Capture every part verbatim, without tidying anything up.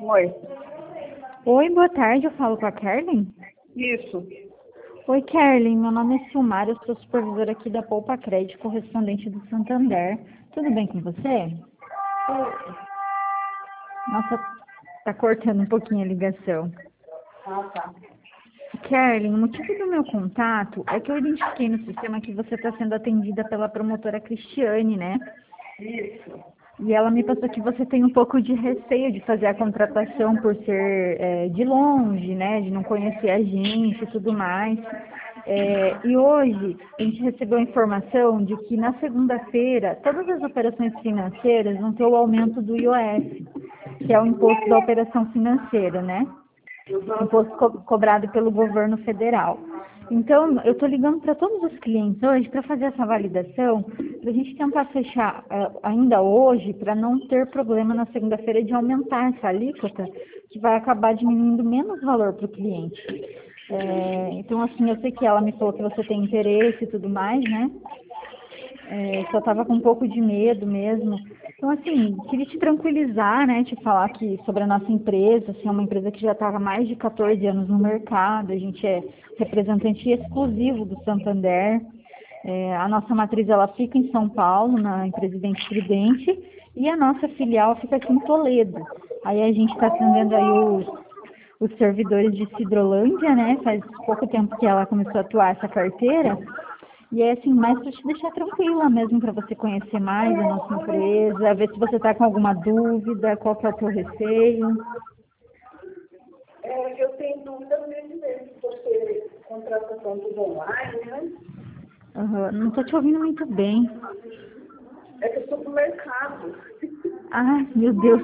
Oi. Oi, boa tarde, eu falo com a Kerlin? Isso. Oi, Kerlin, meu nome é Silmar, eu sou supervisora aqui da Poupa Crédito, correspondente do Santander. Tudo bem com você? Nossa, tá cortando um pouquinho a ligação. Ah, tá. Kerlin, o motivo do meu contato é que eu identifiquei no sistema que você está sendo atendida pela promotora Cristiane, né? Isso. E ela me passou que você tem um pouco de receio de fazer a contratação por ser é, de longe, né? De não conhecer a gente e tudo mais. É, e hoje a gente recebeu a informação de que na segunda-feira todas as operações financeiras vão ter o aumento do I O F, que é o imposto da operação financeira, né? Imposto co- cobrado pelo governo federal. Então, eu estou ligando para todos os clientes hoje para fazer essa validação, para a gente tentar fechar eh, ainda hoje, para não ter problema na segunda-feira de aumentar essa alíquota, que vai acabar diminuindo menos valor para o cliente. É, então, assim, eu sei que ela me falou que você tem interesse e tudo mais, né? É, só estava com um pouco de medo mesmo. Então, assim, queria te tranquilizar, né? Te falar que sobre a nossa empresa, assim, é uma empresa que já está há mais de quatorze anos no mercado, a gente é representante exclusivo do Santander. É, a nossa matriz, ela fica em São Paulo, na em Presidente Prudente, e a nossa filial fica aqui em Toledo. Aí a gente está atendendo aí os, os servidores de Cidrolândia, né? Faz pouco tempo que ela começou a atuar essa carteira. E é assim, mais para te deixar tranquila mesmo, para você conhecer mais a nossa empresa, ver se você está com alguma dúvida, qual que é o teu receio. É, eu tenho dúvida mesmo mesmo, porque contratação tudo online, né? Aham, não estou te ouvindo muito bem. É que eu estou no mercado. Ai, meu Deus.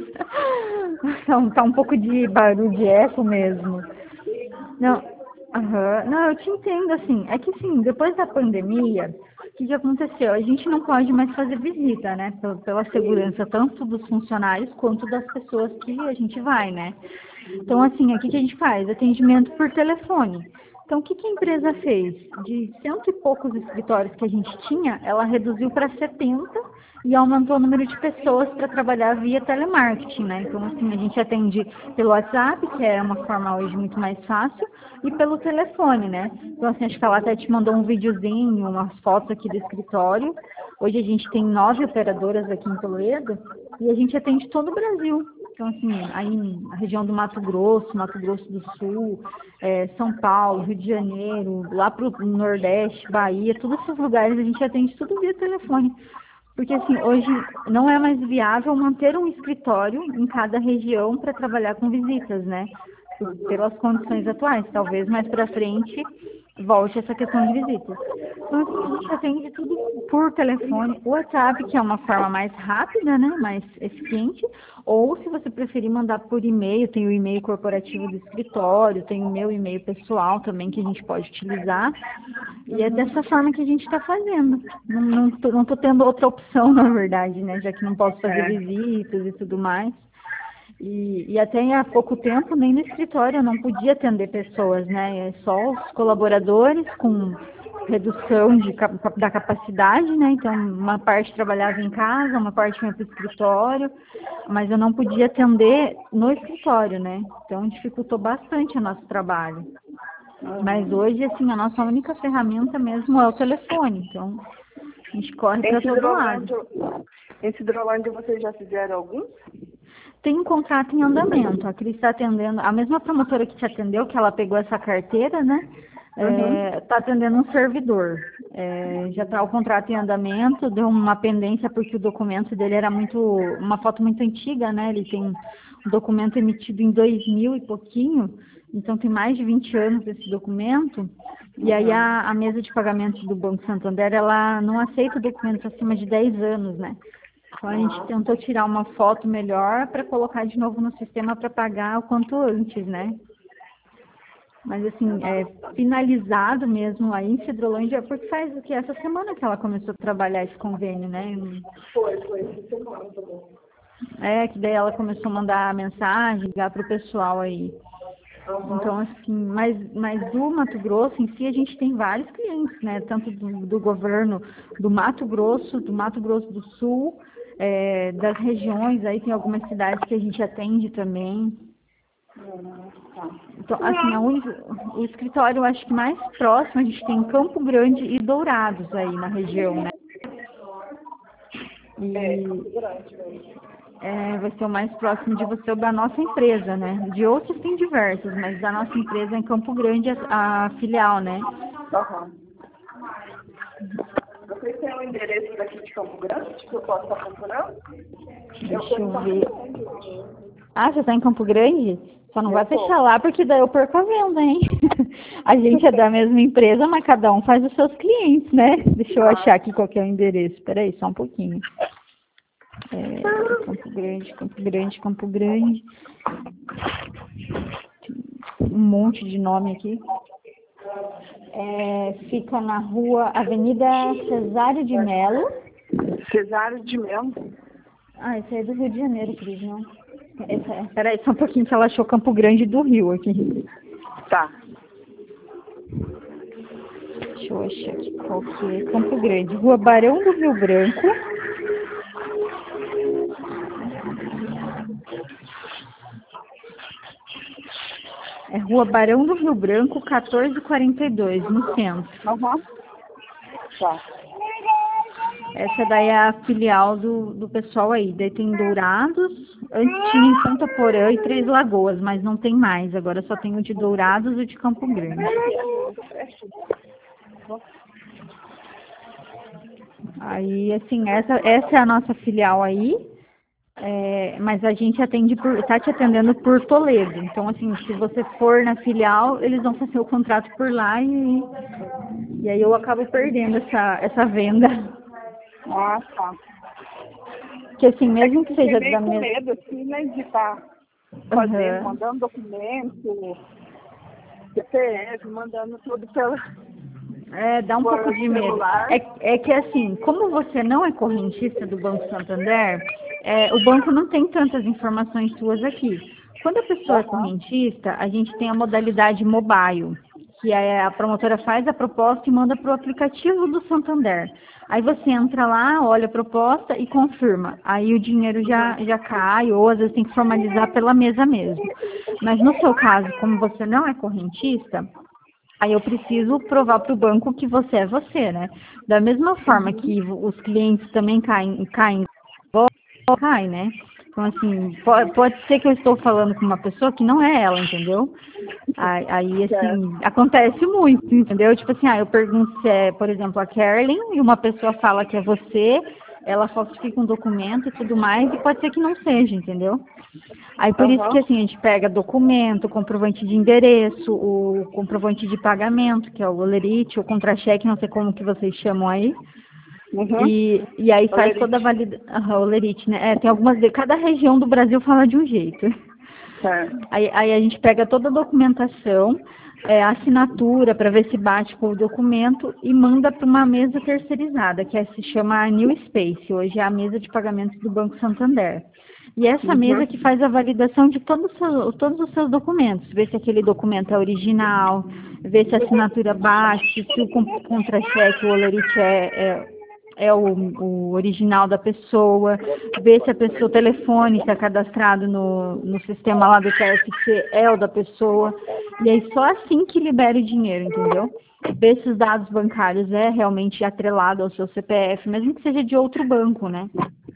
Tá um, tá um pouco de barulho de eco mesmo. Não, aham, não, eu te entendo, assim, é que assim, depois da pandemia, o que que aconteceu? A gente não pode mais fazer visita, né? Pela, pela segurança tanto dos funcionários quanto das pessoas que a gente vai, né? Então, assim, aqui que a gente faz? Atendimento por telefone. Então, o que, que a empresa fez? De cento e poucos escritórios que a gente tinha, ela reduziu para setenta e aumentou o número de pessoas para trabalhar via telemarketing, né? Então, assim, a gente atende pelo WhatsApp, que é uma forma hoje muito mais fácil, e pelo telefone, né? Então, assim, acho que ela até te mandou um videozinho, umas fotos aqui do escritório. Hoje a gente tem nove operadoras aqui em Toledo e a gente atende todo o Brasil. Então, assim, aí na região do Mato Grosso, Mato Grosso do Sul, é, São Paulo, Rio de Janeiro, lá para o Nordeste, Bahia, todos esses lugares a gente atende tudo via telefone. Porque, assim, hoje não é mais viável manter um escritório em cada região para trabalhar com visitas, né? Por- Pelas condições atuais. Talvez mais para frente volte essa questão de visitas. Então, assim, a gente atende tudo por telefone, o WhatsApp, que é uma forma mais rápida, né? Mais eficiente. Ou, se você preferir, mandar por e-mail, tem o e-mail corporativo do escritório, tem o meu e-mail pessoal também que a gente pode utilizar. E é dessa forma que a gente está fazendo. Não, não, tô, não tô tendo outra opção, na verdade, né? Já que não posso fazer É. visitas e tudo mais. E, e até há pouco tempo, nem no escritório eu não podia atender pessoas, né? É só os colaboradores com redução de, cap- da capacidade, né? Então, uma parte trabalhava em casa, uma parte ia para o escritório, mas eu não podia atender no escritório, né? Então, dificultou bastante o nosso trabalho. Mas hoje, assim, a nossa única ferramenta mesmo é o telefone. Então, a gente corre Em para todo lado. Cidrolândia, em Cidrolândia vocês já fizeram alguns? Tem um contrato em andamento. A Cris está atendendo, a mesma promotora que te atendeu, que ela pegou essa carteira, né? Uhum. Está atendendo um servidor. É, já está o contrato em andamento, deu uma pendência porque o documento dele era muito, uma foto muito antiga, né? Ele tem um documento emitido em dois mil e pouquinho, então tem mais de vinte anos esse documento. E aí Uhum. a, a mesa de pagamentos do Banco Santander, ela não aceita documentos acima de dez anos, né? Então a gente tentou tirar uma foto melhor para colocar de novo no sistema para pagar o quanto antes, né? Mas assim, é finalizado mesmo aí em Cidrolândia, porque faz o que? Essa semana que ela começou a trabalhar esse convênio, né? Foi, foi essa semana também. É, que daí ela começou a mandar mensagem, ligar para o pessoal aí. Então, Uhum. assim, mas, mas do Mato Grosso em si, a gente tem vários clientes, né? Tanto do, do governo do Mato Grosso, do Mato Grosso do Sul, é, das regiões, aí tem algumas cidades que a gente atende também. Tá. Então, assim, a única- o escritório, eu acho que mais próximo, a gente tem Campo Grande e Dourados aí na região, né? É, E Campo Grande mesmo. é, vai ser o mais próximo de você ou da nossa empresa, né? De outros tem diversos, mas da nossa empresa é em Campo Grande, a, a filial, né? Aham. Vocês têm o endereço daqui de Campo Grande que eu posso estar procurando? Eu Deixa estou em eu Campo ver. Grande. Ah, você está em Campo Grande? Só não vai Eu tô. fechar lá, porque daí eu perco a venda, hein? A gente é da mesma empresa, mas cada um faz os seus clientes, né? Deixa eu achar aqui qual que é o endereço. Peraí, só um pouquinho. É, Campo Grande, Campo Grande, Campo Grande. Um monte de nome aqui. É, fica na rua Avenida Cesário de Melo. Cesário de Melo. Ah, esse aí é do Rio de Janeiro, Cris, não? Esse é, peraí, só um pouquinho que ela achou Campo Grande do Rio aqui. Tá. Deixa eu achar aqui qual que é. Campo Grande, Rua Barão do Rio Branco. É Rua Barão do Rio Branco, quatorze quarenta e dois, no centro. Aham. Tá. Essa daí é a filial do, do pessoal aí. Daí tem Dourados, antes tinha em Ponta Porã e Três Lagoas, mas não tem mais. Agora só tem o de Dourados e o de Campo Grande. Aí, assim, essa, essa é a nossa filial aí. É, mas a gente atende por, tá te atendendo por Toledo. Então, assim, se você for na filial, eles vão fazer o contrato por lá e, e aí eu acabo perdendo essa, essa venda. Ah, tá. Que assim, É que mesmo eu que fiquei seja meio da com mesma. medo, assim, né, de estar fazendo, Uhum. mandando documento, C P F, mandando tudo pela, É, dá um pouco por de medo. celular. É, é que assim, como você não é correntista do Banco Santander, é, o banco não tem tantas informações suas aqui. Quando a pessoa é Aham. correntista, a gente tem a modalidade mobile, que é a promotora faz a proposta e manda para o aplicativo do Santander. Aí você entra lá, olha a proposta e confirma. Aí o dinheiro já, já cai, ou às vezes tem que formalizar pela mesa mesmo. Mas no seu caso, como você não é correntista, aí eu preciso provar para o banco que você é você, né? Da mesma forma que os clientes também caem, caem, cai, né? Então, assim, pode, pode ser que eu estou falando com uma pessoa que não é ela, entendeu? Aí, aí, Certo. assim, acontece muito, entendeu? Tipo assim, ah, eu pergunto se é, por exemplo, a Carolyn, e uma pessoa fala que é você, ela falsifica um documento e tudo mais, e pode ser que não seja, entendeu? Aí por isso que Aham. assim, a gente pega documento, comprovante de endereço, o comprovante de pagamento, que é o olerite, o contra-cheque, não sei como que vocês chamam aí. Uhum. E, e aí faz toda a Olerite. validação, olerite, né? É, tem algumas, de cada região do Brasil fala de um jeito. Certo. Aí, aí a gente pega toda a documentação, é, a assinatura para ver se bate com o documento e manda para uma mesa terceirizada, que é, se chama a New Space, hoje é a mesa de pagamentos do Banco Santander. E essa mesa que Uhum. faz a validação de todos os seus, todos os seus documentos, ver se aquele documento é original, ver se a assinatura bate, se o con- contra-cheque, o olerite é, é, é o, o original da pessoa, ver se a pessoa, o telefone está cadastrado no, no sistema lá do T F C é o da pessoa, e aí só assim que libera o dinheiro, entendeu? Ver se os dados bancários é realmente atrelado ao seu C P F, mesmo que seja de outro banco, né?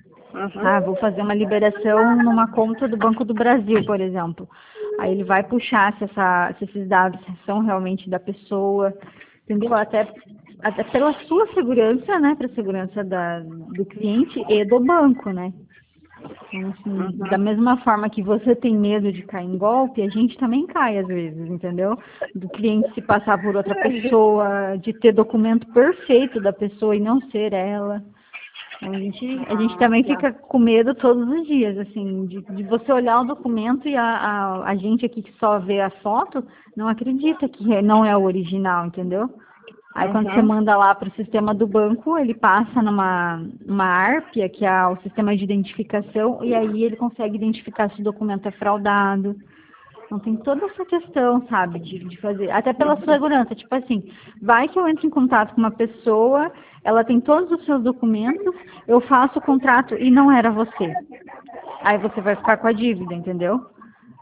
Ah, Uhum. vou fazer uma liberação numa conta do Banco do Brasil, por exemplo. Aí ele vai puxar se, essa, se esses dados são realmente da pessoa, entendeu? Até, até pela sua segurança, né? Para a segurança da, do cliente e do banco, né? Então, assim, da Uhum. mesma forma que você tem medo de cair em golpe, a gente também cai às vezes, entendeu? Do cliente se passar por outra pessoa, de ter documento perfeito da pessoa e não ser ela. Então, a gente, a gente Ah, também tá. fica com medo todos os dias, assim, de, de você olhar o documento e a, a, a gente aqui que só vê a foto não acredita que não é o original, entendeu? Aí quando você Uhum. manda lá para o sistema do banco, ele passa numa uma árpia, que é o sistema de identificação, e aí ele consegue identificar se o documento é fraudado. Então tem toda essa questão, sabe, de, de fazer, até pela segurança, tipo assim, vai que eu entro em contato com uma pessoa, ela tem todos os seus documentos, eu faço o contrato e não era você. Aí você vai ficar com a dívida, entendeu?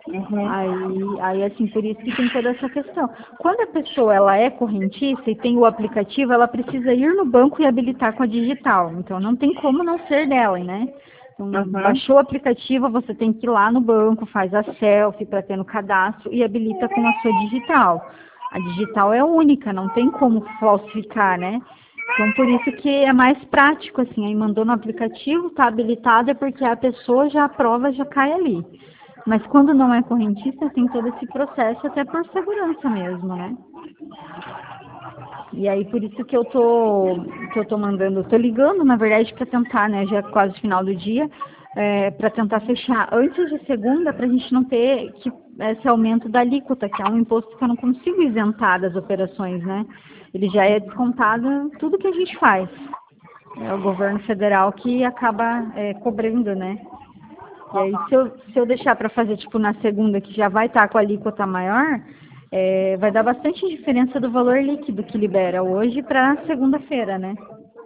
Uhum. Aí, aí, assim, por isso que tem toda essa questão. Quando a pessoa ela é correntista e tem o aplicativo, ela precisa ir no banco e habilitar com a digital. Então, não tem como não ser dela, né? Então, Uhum. baixou o aplicativo, você tem que ir lá no banco, faz a selfie para ter no cadastro e habilita com a sua digital. A digital é única, não tem como falsificar, né? Então, por isso que é mais prático, assim, aí mandou no aplicativo, tá habilitado, é porque a pessoa já aprova, já cai ali. Mas quando não é correntista, tem todo esse processo, até por segurança mesmo, né? E aí, por isso que eu tô, que eu tô mandando, eu tô ligando, na verdade, para tentar, né, já é quase final do dia, é, para tentar fechar antes de segunda, para a gente não ter que, esse aumento da alíquota, que é um imposto que eu não consigo isentar das operações, né? Ele já é descontado em tudo que a gente faz. É o governo federal que acaba é, cobrando, né? E aí, se eu, se eu deixar para fazer, tipo, na segunda, que já vai estar com a alíquota maior, é, vai dar bastante diferença do valor líquido que libera hoje para segunda-feira, né?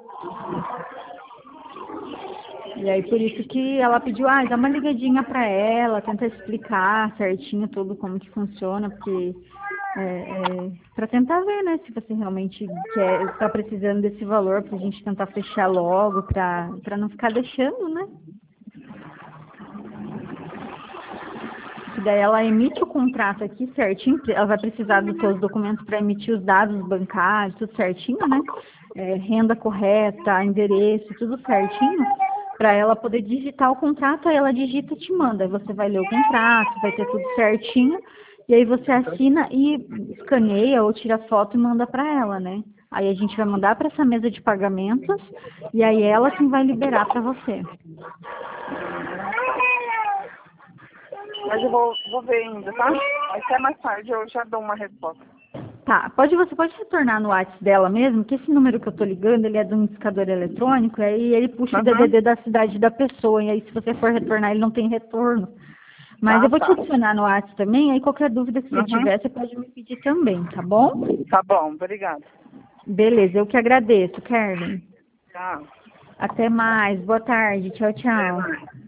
E aí, por isso que ela pediu, ah, dá uma ligadinha para ela, tenta explicar certinho tudo como que funciona, porque é, é, para tentar ver, né, se você realmente quer, está precisando desse valor, para a gente tentar fechar logo, para para não ficar deixando, né? Que daí ela emite o contrato aqui certinho, ela vai precisar dos seus documentos para emitir os dados bancários, tudo certinho, né? É, renda correta, endereço, tudo certinho, para ela poder digitar o contrato, aí ela digita e te manda. Aí você vai ler o contrato, vai ter tudo certinho, e aí você assina e escaneia ou tira foto e manda para ela, né? Aí a gente vai mandar para essa mesa de pagamentos, e aí ela quem vai liberar para você. Mas eu vou, vou ver ainda, tá? Até mais tarde eu já dou uma resposta. Tá, pode, você pode retornar no WhatsApp dela mesmo, que esse número que eu tô ligando, ele é de um indicador eletrônico, aí ele puxa o Uhum. D D D da cidade da pessoa, e aí se você for retornar, ele não tem retorno. Mas eu Ah, vou te tá. adicionar no WhatsApp também, aí qualquer dúvida que você Uhum. tiver, você pode me pedir também, tá bom? Tá bom, obrigada. Beleza, eu que agradeço, Kerlin. Tchau. Até mais, boa tarde, tchau, Até tchau. mais.